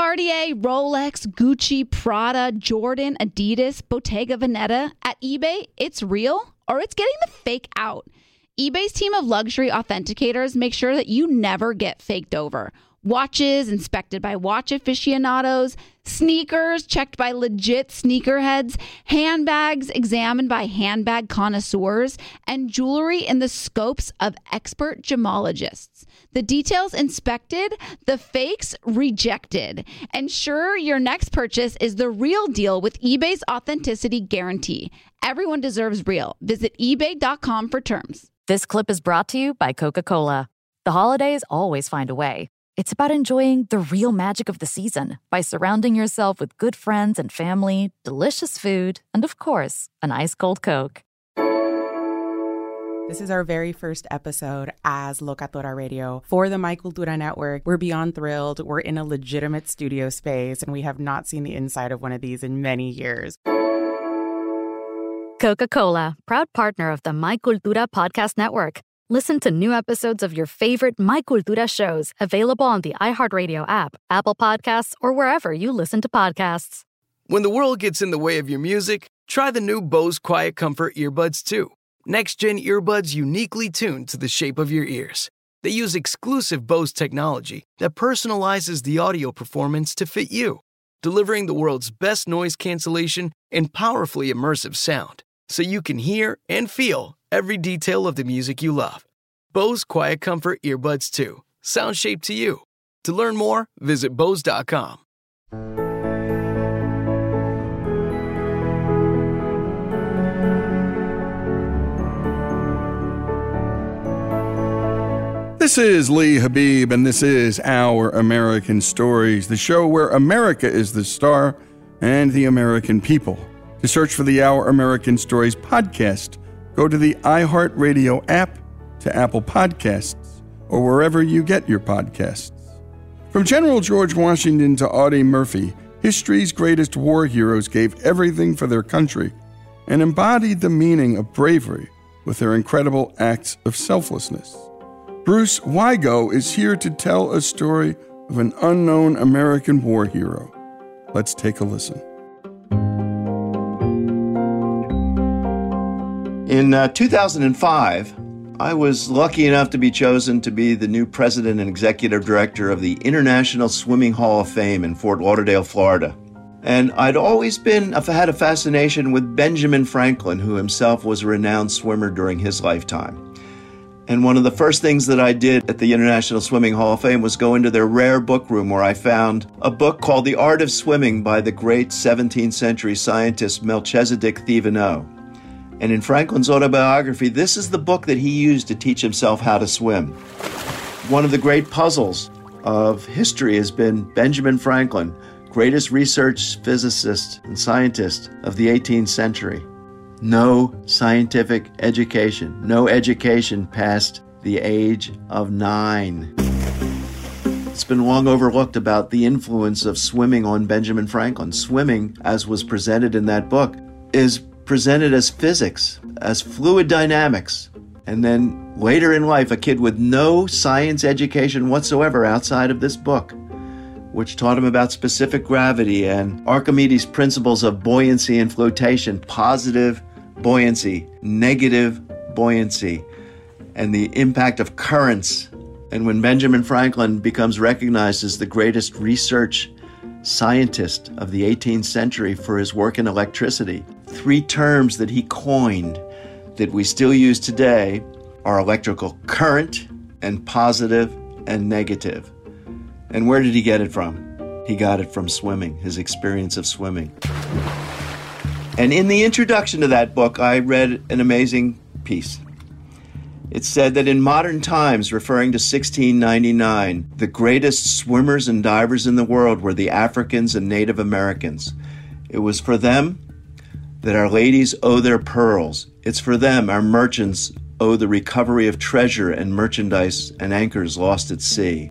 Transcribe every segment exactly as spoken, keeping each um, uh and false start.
Cartier, Rolex, Gucci, Prada, Jordan, Adidas, Bottega Veneta. At eBay, it's real or it's getting the fake out. eBay's team of luxury authenticators make sure that you never get faked over. Watches inspected by watch aficionados, sneakers checked by legit sneakerheads, handbags examined by handbag connoisseurs, and jewelry in the scopes of expert gemologists. The details inspected, the fakes rejected. Ensure your next purchase is the real deal with eBay's authenticity guarantee. Everyone deserves real. Visit ebay dot com for terms. This clip is brought to you by Coca-Cola. The holidays always find a way. It's about enjoying the real magic of the season by surrounding yourself with good friends and family, delicious food, and of course, an ice cold Coke. This is our very first episode as Locatora Radio for the My Cultura Network. We're beyond thrilled. We're in a legitimate studio space, and we have not seen the inside of one of these in many years. Coca-Cola, proud partner of the My Cultura Podcast Network. Listen to new episodes of your favorite My Cultura shows available on the iHeartRadio app, Apple Podcasts, or wherever you listen to podcasts. When the world gets in the way of your music, try the new Bose Quiet Comfort earbuds two. Next-gen earbuds uniquely tuned to the shape of your ears. They use exclusive Bose technology that personalizes the audio performance to fit you, delivering the world's best noise cancellation and powerfully immersive sound, so you can hear and feel every detail of the music you love. Bose Quiet Comfort Earbuds two. Sound shaped to you. To learn more, visit Bose dot com. This is Lee Habib, and this is Our American Stories, the show where America is the star and the American people. To search for the Our American Stories podcast, go to the iHeartRadio app, to Apple Podcasts, or wherever you get your podcasts. From General George Washington to Audie Murphy, history's greatest war heroes gave everything for their country and embodied the meaning of bravery with their incredible acts of selflessness. Bruce Wygo is here to tell a story of an unknown American war hero. Let's take a listen. In uh, two thousand five, I was lucky enough to be chosen to be the new president and executive director of the International Swimming Hall of Fame in Fort Lauderdale, Florida. And I'd always been had a fascination with Benjamin Franklin, who himself was a renowned swimmer during his lifetime. And one of the first things that I did at the International Swimming Hall of Fame was go into their rare book room, where I found a book called The Art of Swimming by the great seventeenth century scientist Melchizedek Thevenot. And in Franklin's autobiography, this is the book that he used to teach himself how to swim. One of the great puzzles of history has been Benjamin Franklin, greatest research physicist and scientist of the eighteenth century. No scientific education, no education past the age of nine. It's been long overlooked about the influence of swimming on Benjamin Franklin. Swimming, as was presented in that book, is presented as physics, as fluid dynamics. And then later in life, a kid with no science education whatsoever outside of this book, which taught him about specific gravity and Archimedes' principles of buoyancy and flotation, positive buoyancy, negative buoyancy, and the impact of currents. And when Benjamin Franklin becomes recognized as the greatest research scientist of the eighteenth century for his work in electricity, three terms that he coined that we still use today are electrical current and positive and negative. And where did he get it from? He got it from swimming, his experience of swimming. And in the introduction to that book, I read an amazing piece. It said that in modern times, referring to sixteen ninety-nine, the greatest swimmers and divers in the world were the Africans and Native Americans. It was for them that our ladies owe their pearls. It's for them our merchants owe the recovery of treasure and merchandise and anchors lost at sea.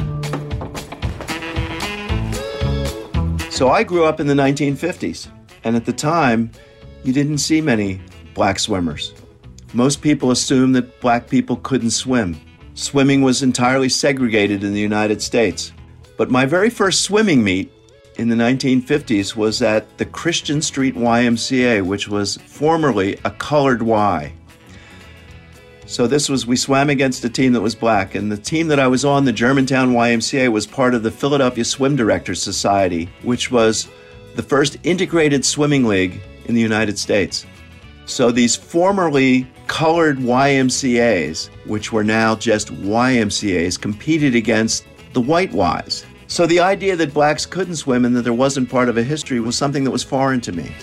So I grew up in the nineteen fifties, and at the time, you didn't see many black swimmers. Most people assumed that black people couldn't swim. Swimming was entirely segregated in the United States. But my very first swimming meet in the nineteen fifties was at the Christian Street Y M C A, which was formerly a colored Y. So this was, we swam against a team that was black, and the team that I was on, the Germantown Y M C A, was part of the Philadelphia Swim Directors Society, which was the first integrated swimming league in the United States. So these formerly colored Y M C As, which were now just Y M C As, competed against the white Ys. So the idea that blacks couldn't swim and that there wasn't part of a history was something that was foreign to me.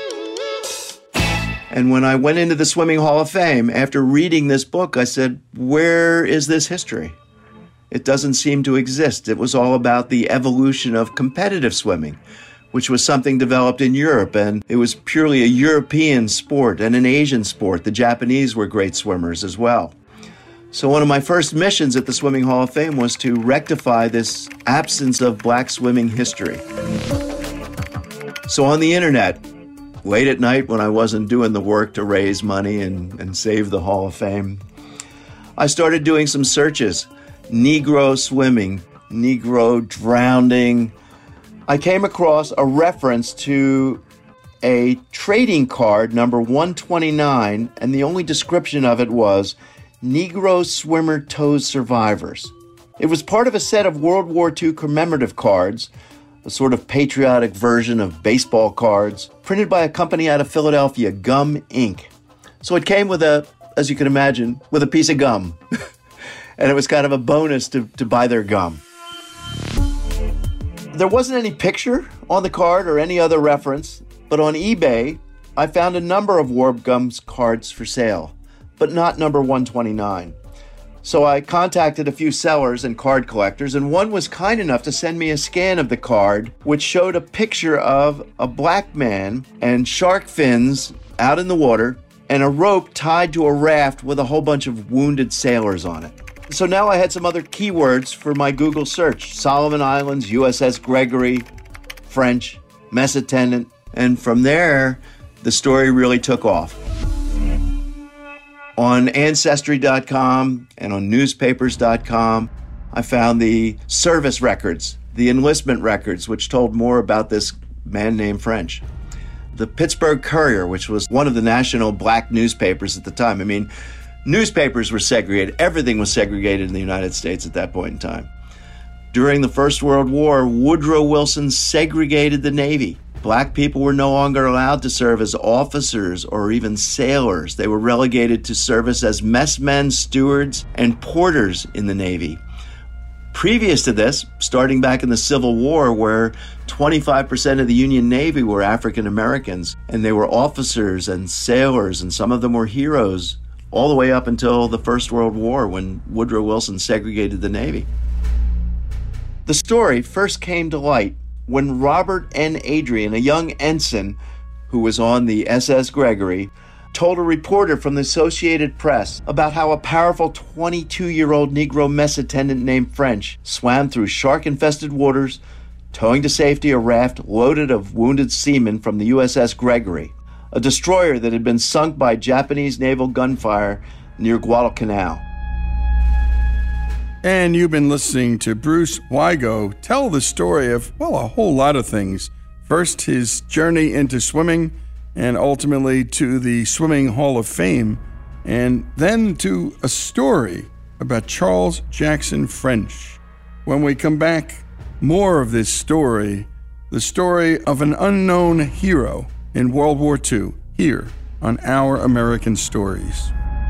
And when I went into the Swimming Hall of Fame, after reading this book, I said, where is this history? It doesn't seem to exist. It was all about the evolution of competitive swimming, which was something developed in Europe, and it was purely a European sport and an Asian sport. The Japanese were great swimmers as well. So one of my first missions at the Swimming Hall of Fame was to rectify this absence of black swimming history. So on the internet, late at night when I wasn't doing the work to raise money and, and save the Hall of Fame, I started doing some searches. Negro swimming, Negro drowning. I came across a reference to a trading card number one twenty-nine, and the only description of it was Negro swimmer toes survivors. It was part of a set of World War Two commemorative cards, a sort of patriotic version of baseball cards, printed by a company out of Philadelphia, Gum Incorporated. So it came with a, as you can imagine, with a piece of gum. And it was kind of a bonus to, to buy their gum. There wasn't any picture on the card or any other reference, but on eBay, I found a number of Warb Gums cards for sale, but not number one twenty-nine. So I contacted a few sellers and card collectors, and one was kind enough to send me a scan of the card, which showed a picture of a black man and shark fins out in the water and a rope tied to a raft with a whole bunch of wounded sailors on it. So now I had some other keywords for my Google search: Solomon Islands, U S S Gregory, French, mess attendant, and from there, the story really took off. On Ancestry dot com and on newspapers dot com, I found the service records, the enlistment records, which told more about this man named French. The Pittsburgh Courier, which was one of the national black newspapers at the time. I mean, newspapers were segregated. Everything was segregated in the United States at that point in time. During the First World War, Woodrow Wilson segregated the Navy. Black people were no longer allowed to serve as officers or even sailors. They were relegated to service as messmen, stewards, and porters in the Navy. Previous to this, starting back in the Civil War, where twenty-five percent of the Union Navy were African Americans, and they were officers and sailors, and some of them were heroes, all the way up until the First World War when Woodrow Wilson segregated the Navy. The story first came to light when Robert N. Adrian, a young ensign who was on the S S Gregory, told a reporter from the Associated Press about how a powerful twenty-two-year-old Negro mess attendant named French swam through shark-infested waters, towing to safety a raft loaded of wounded seamen from the U S S Gregory, a destroyer that had been sunk by Japanese naval gunfire near Guadalcanal. And you've been listening to Bruce Wygo tell the story of, well, a whole lot of things. First, his journey into swimming, and ultimately to the Swimming Hall of Fame, and then to a story about Charles Jackson French. When we come back, more of this story, the story of an unknown hero in World War Two, here on Our American Stories.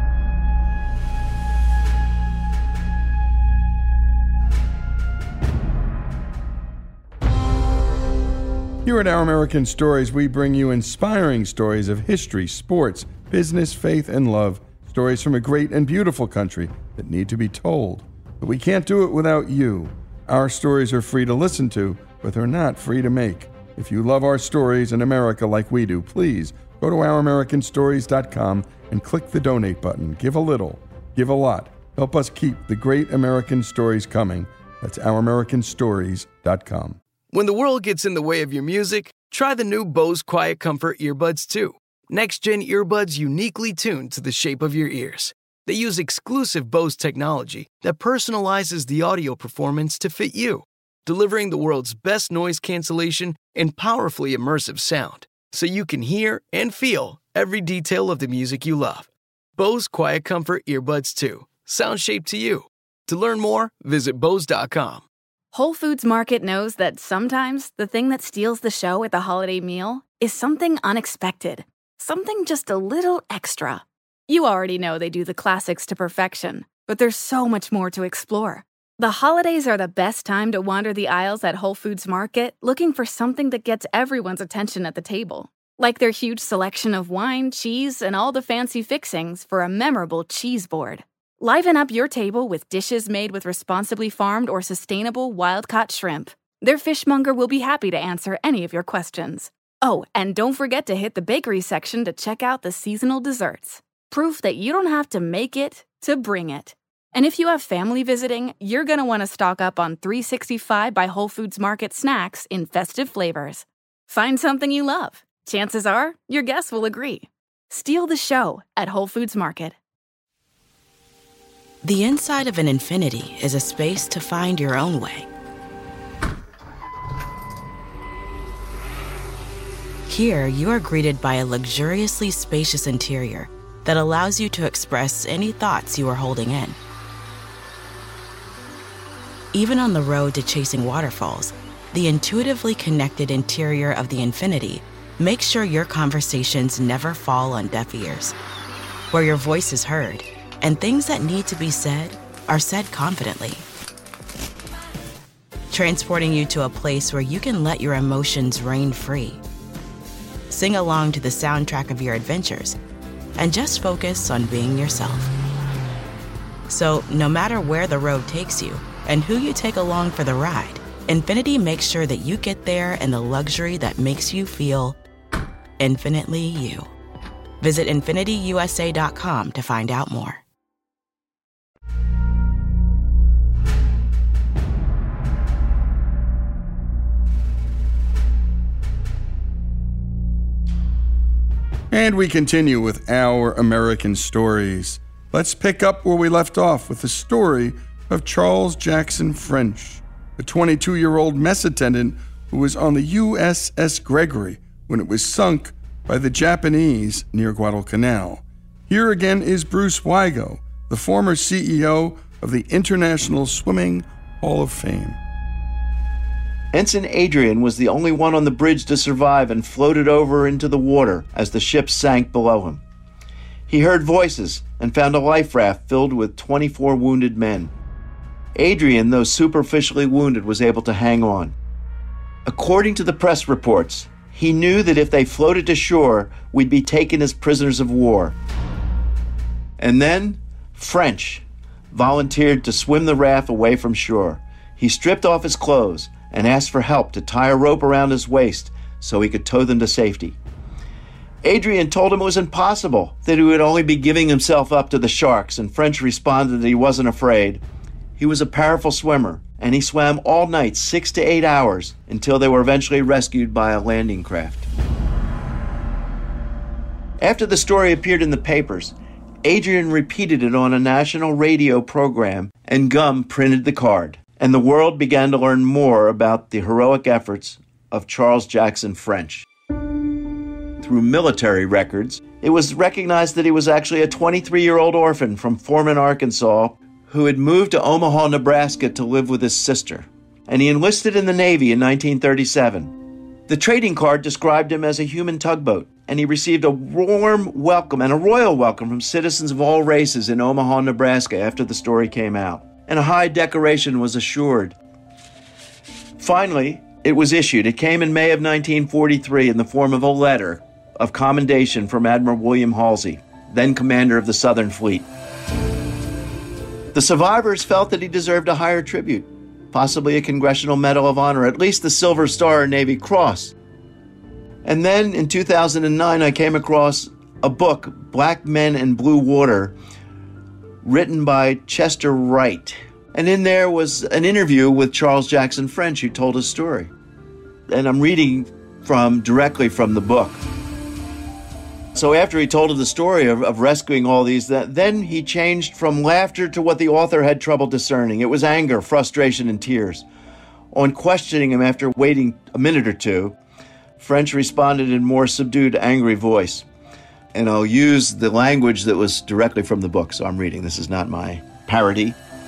Here at Our American Stories, we bring you inspiring stories of history, sports, business, faith, and love. Stories from a great and beautiful country that need to be told. But we can't do it without you. Our stories are free to listen to, but they're not free to make. If you love our stories in America like we do, please go to our american stories dot com and click the donate button. Give a little, give a lot. Help us keep the great American stories coming. That's our american stories dot com. When the world gets in the way of your music, try the new Bose Quiet Comfort earbuds two. Next-gen earbuds uniquely tuned to the shape of your ears. They use exclusive Bose technology that personalizes the audio performance to fit you. delivering the world's best noise cancellation and powerfully immersive sound, so you can hear and feel every detail of the music you love. Bose Quiet Comfort Earbuds two. Sound shaped to you. To learn more, visit Bose dot com. Whole Foods Market knows that sometimes the thing that steals the show at the holiday meal is something unexpected. Something just a little extra. You already know they do the classics to perfection, but there's so much more to explore. The holidays are the best time to wander the aisles at Whole Foods Market looking for something that gets everyone's attention at the table. Like their huge selection of wine, cheese, and all the fancy fixings for a memorable cheese board. Liven up your table with dishes made with responsibly farmed or sustainable wild-caught shrimp. Their fishmonger will be happy to answer any of your questions. Oh, and don't forget to hit the bakery section to check out the seasonal desserts. Proof that you don't have to make it to bring it. And if you have family visiting, you're going to want to stock up on three sixty-five by Whole Foods Market snacks in festive flavors. Find something you love. Chances are, your guests will agree. Steal the show at Whole Foods Market. The inside of an Infiniti is a space to find your own way. Here, you are greeted by a luxuriously spacious interior that allows you to express any thoughts you are holding in. Even on the road to chasing waterfalls, the intuitively connected interior of the Infiniti makes sure your conversations never fall on deaf ears, where your voice is heard and things that need to be said are said confidently. Transporting you to a place where you can let your emotions reign free. Sing along to the soundtrack of your adventures and just focus on being yourself. So no matter where the road takes you and who you take along for the ride, Infiniti makes sure that you get there in the luxury that makes you feel infinitely you. Visit Infinity U S A dot com to find out more. And we continue with Our American Stories. Let's pick up where we left off with the story of Charles Jackson French, a twenty-two-year-old mess attendant who was on the U S S Gregory when it was sunk by the Japanese near Guadalcanal. Here again is Bruce Wigo, the former C E O of the International Swimming Hall of Fame. Ensign Adrian was the only one on the bridge to survive and floated over into the water as the ship sank below him. He heard voices and found a life raft filled with twenty-four wounded men. Adrian, though superficially wounded, was able to hang on. According to the press reports, he knew that if they floated to shore, we'd be taken as prisoners of war. And then, French volunteered to swim the raft away from shore. He stripped off his clothes and asked for help to tie a rope around his waist so he could tow them to safety. Adrian told him it was impossible, that he would only be giving himself up to the sharks, and French responded that he wasn't afraid. He was a powerful swimmer, and he swam all night, six to eight hours, until they were eventually rescued by a landing craft. After the story appeared in the papers, Adrian repeated it on a national radio program, and Gum printed the card. And the world began to learn more about the heroic efforts of Charles Jackson French. Through military records, it was recognized that he was actually a twenty-three-year-old orphan from Foreman, Arkansas, who had moved to Omaha, Nebraska to live with his sister. And he enlisted in the Navy in nineteen thirty-seven. The trading card described him as a human tugboat, and he received a warm welcome and a royal welcome from citizens of all races in Omaha, Nebraska after the story came out. And a high decoration was assured. Finally, it was issued. It came in May of nineteen forty-three in the form of a letter of commendation from Admiral William Halsey, then commander of the Southern Fleet. The survivors felt that he deserved a higher tribute, possibly a Congressional Medal of Honor, at least the Silver Star or Navy Cross. And then in two thousand nine, I came across a book, Black Men and Blue Water, written by Chester Wright. And in there was an interview with Charles Jackson French, who told his story. And I'm reading from directly from the book. So after he told the story of, of rescuing all these, that, then he changed from laughter to what the author had trouble discerning. It was anger, frustration, and tears. On questioning him after waiting a minute or two, French responded in more subdued, angry voice. And I'll use the language that was directly from the book, so I'm reading. This is not my parody.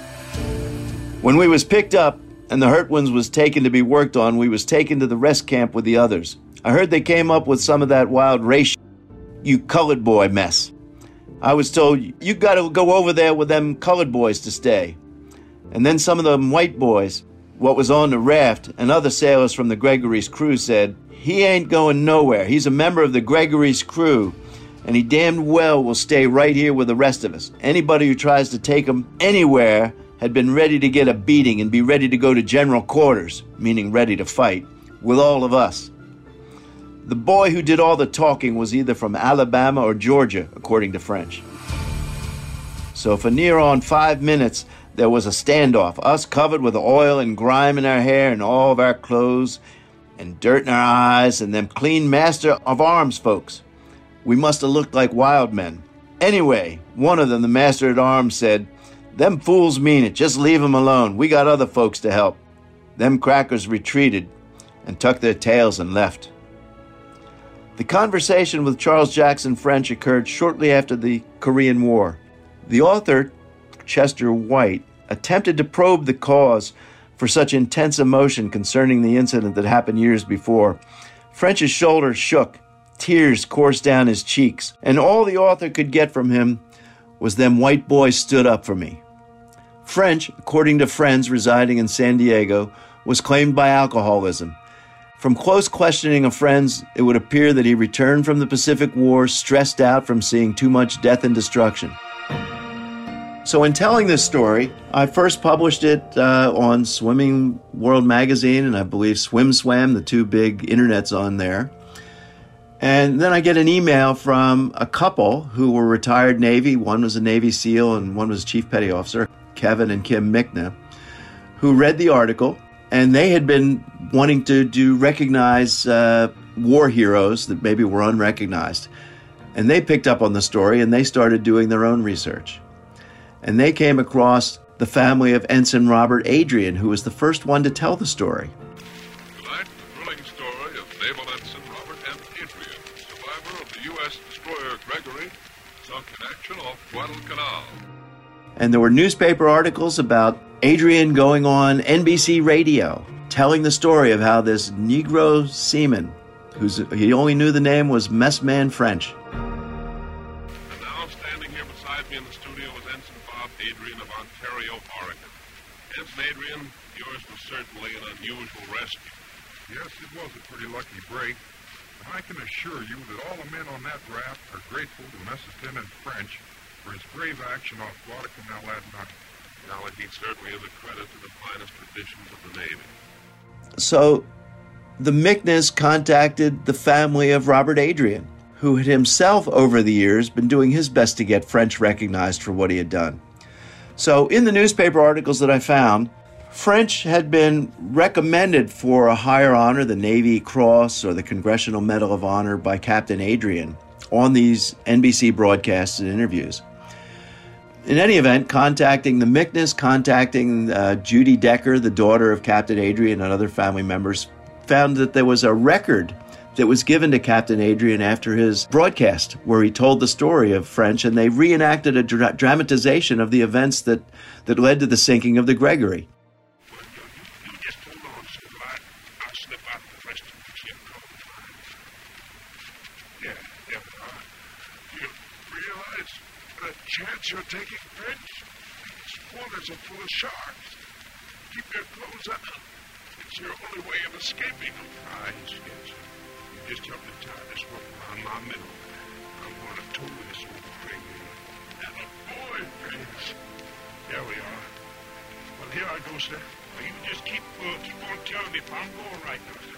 When we was picked up and the hurt ones was taken to be worked on, we was taken to the rest camp with the others. I heard they came up with some of that wild race, you colored boy mess. I was told, you got to go over there with them colored boys to stay. And then some of them white boys, what was on the raft, and other sailors from the Gregory's crew said, he ain't going nowhere. He's a member of the Gregory's crew, and he damn well will stay right here with the rest of us. Anybody who tries to take him anywhere had been ready to get a beating and be ready to go to general quarters, meaning ready to fight, with all of us. The boy who did all the talking was either from Alabama or Georgia, according to French. So for near on five minutes, there was a standoff, us covered with oil and grime in our hair and all of our clothes, and dirt in our eyes, and them clean master of arms folks. We must have looked like wild men. Anyway, one of them, the master at arms, said, them fools mean it, just leave them alone. We got other folks to help. Them crackers retreated and tucked their tails and left. The conversation with Charles Jackson French occurred shortly after the Korean War. The author, Chester White, attempted to probe the cause for such intense emotion concerning the incident that happened years before. French's shoulders shook, tears coursed down his cheeks, and all the author could get from him was them white boys stood up for me. French, according to friends residing in San Diego, was claimed by alcoholism. From close questioning of friends, it would appear that he returned from the Pacific War stressed out from seeing too much death and destruction. So in telling this story, I first published it uh, on Swimming World Magazine and I believe Swim Swam, the two big internets on there. And then I get an email from a couple who were retired Navy. One was a Navy SEAL and one was Chief Petty Officer, Kevin and Kim Mickna, who read the article. And they had been wanting to do recognize uh, war heroes that maybe were unrecognized. And they picked up on the story and they started doing their own research. And they came across the family of Ensign Robert Adrian, who was the first one to tell the story. Tonight, the thrilling story of Naval Ensign Robert M. Adrian, survivor of the U S destroyer Gregory, sunk in action off Guadalcanal. And there were newspaper articles about Adrian going on N B C radio, telling the story of how this Negro seaman, who's he only knew the name was Messman French. And now, standing here beside me in the studio is Ensign Bob Adrian of Ontario, Oregon. Ensign Adrian, yours was certainly an unusual rescue. Yes, it was a pretty lucky break. And I can assure you that all the men on that raft are grateful to Missus Lieutenant French for his brave action off Guadalcanal that night. Now, he certainly is a credit to the finest traditions of the Navy. So the Micknas contacted the family of Robert Adrian, who had himself over the years been doing his best to get French recognized for what he had done. So in the newspaper articles that I found, French had been recommended for a higher honor, the Navy Cross or the Congressional Medal of Honor, by Captain Adrian on these N B C broadcasts and interviews. In any event, contacting the Micknas, contacting uh, Judy Decker, the daughter of Captain Adrian, and other family members, found that there was a record that was given to Captain Adrian after his broadcast where he told the story of French, and they reenacted a dra- dramatization of the events that, that led to the sinking of the Gregory. You just hold on, sir. I'll slip out the rest of the ship. Yeah, yeah. Uh, you realize the chance you're taking, French? These waters are full of sharks. Keep your clothes on. It's your only way of escaping them. Ah, yes, yes. You just help me tie this rope around my middle. I'm going to tow this old Gregory. And a boy, friends. There we are. Well, here I go, sir. Well, you just keep, uh, keep on telling me if I'm going right now, sir.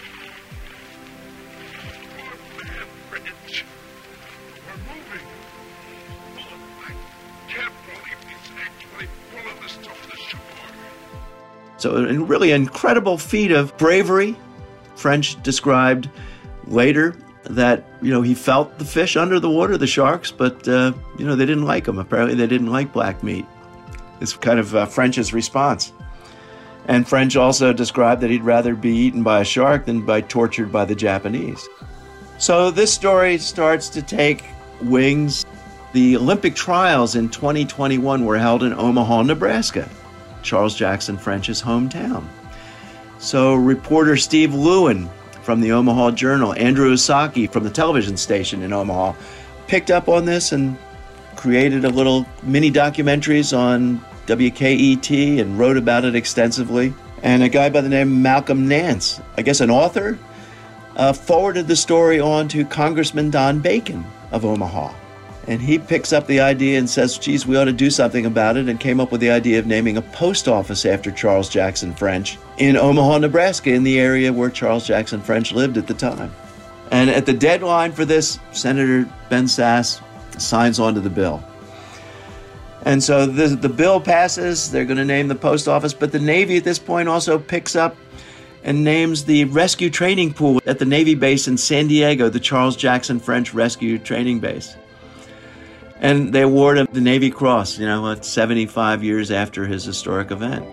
Good man, French. We're moving. Oh, I can't believe he's actually pulling this stuff to shore. So a really incredible feat of bravery. French described later that, you know, he felt the fish under the water, the sharks, but, uh, you know, they didn't like him. Apparently they didn't like black meat. It's kind of uh, French's response. And French also described that he'd rather be eaten by a shark than by tortured by the Japanese. So this story starts to take wings. The Olympic trials in twenty twenty-one were held in Omaha, Nebraska, Charles Jackson French's hometown. So reporter Steve Lewin from the Omaha Journal, Andrew Osaki from the television station in Omaha, picked up on this and created a little mini documentaries on W K E T and wrote about it extensively. And a guy by the name of Malcolm Nance, I guess an author, uh, forwarded the story on to Congressman Don Bacon of Omaha. And he picks up the idea and says, geez, we ought to do something about it, and came up with the idea of naming a post office after Charles Jackson French in Omaha, Nebraska, in the area where Charles Jackson French lived at the time. And at the deadline for this, Senator Ben Sasse signs on to the bill. And so the, the bill passes. They're going to name the post office, but the Navy at this point also picks up and names the rescue training pool at the Navy base in San Diego, the Charles Jackson French Rescue Training Base. And they award him the Navy Cross, you know, seventy-five years after his historic event.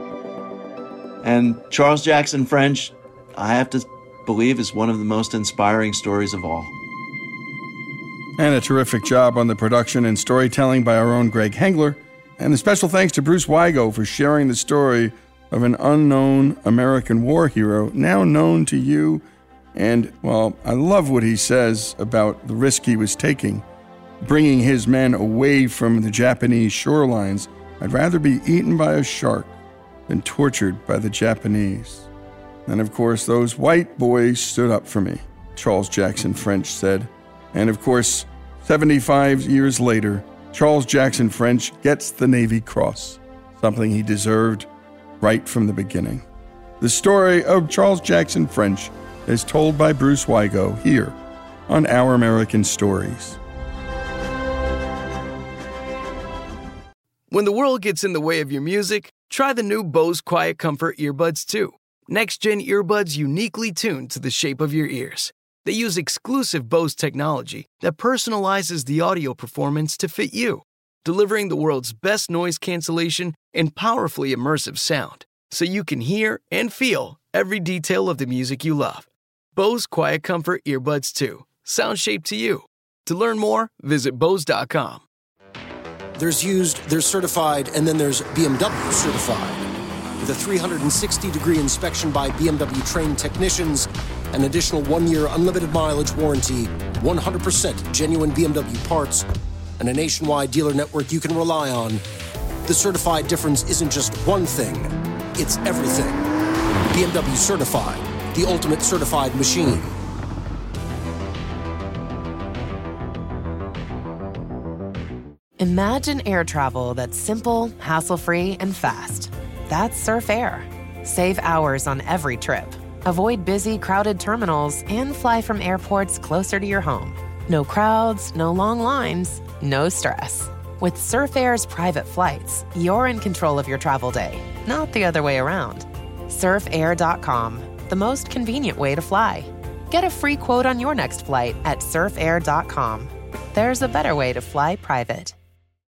And Charles Jackson French, I have to believe, is one of the most inspiring stories of all. And a terrific job on the production and storytelling by our own Greg Hengler. And a special thanks to Bruce Wygo for sharing the story of an unknown American war hero, now known to you. And, well, I love what he says about the risk he was taking, bringing his men away from the Japanese shorelines. I'd rather be eaten by a shark than tortured by the Japanese. And, of course, those white boys stood up for me, Charles Jackson French said. And, of course, seventy-five years later, Charles Jackson French gets the Navy Cross, something he deserved right from the beginning. The story of Charles Jackson French is told by Bruce Wygo here on Our American Stories. When the world gets in the way of your music, try the new Bose Quiet Comfort earbuds two. Next-gen earbuds uniquely tuned to the shape of your ears. They use exclusive Bose technology that personalizes the audio performance to fit you, delivering the world's best noise cancellation and powerfully immersive sound, so you can hear and feel every detail of the music you love. Bose Quiet Comfort Earbuds two. Sound shaped to you. To learn more, visit Bose dot com. There's used, there's certified, and then there's B M W certified. With a three hundred sixty degree inspection by B M W trained technicians, an additional one-year unlimited mileage warranty, one hundred percent genuine B M W parts, and a nationwide dealer network you can rely on. The certified difference isn't just one thing, it's everything. B M W Certified, the ultimate certified machine. Imagine air travel that's simple, hassle-free, and fast. That's Surf Air. Save hours on every trip. Avoid busy, crowded terminals and fly from airports closer to your home. No crowds, no long lines, no stress. With Surf Air's private flights, you're in control of your travel day, not the other way around. surf air dot com, the most convenient way to fly. Get a free quote on your next flight at surf air dot com. There's a better way to fly private.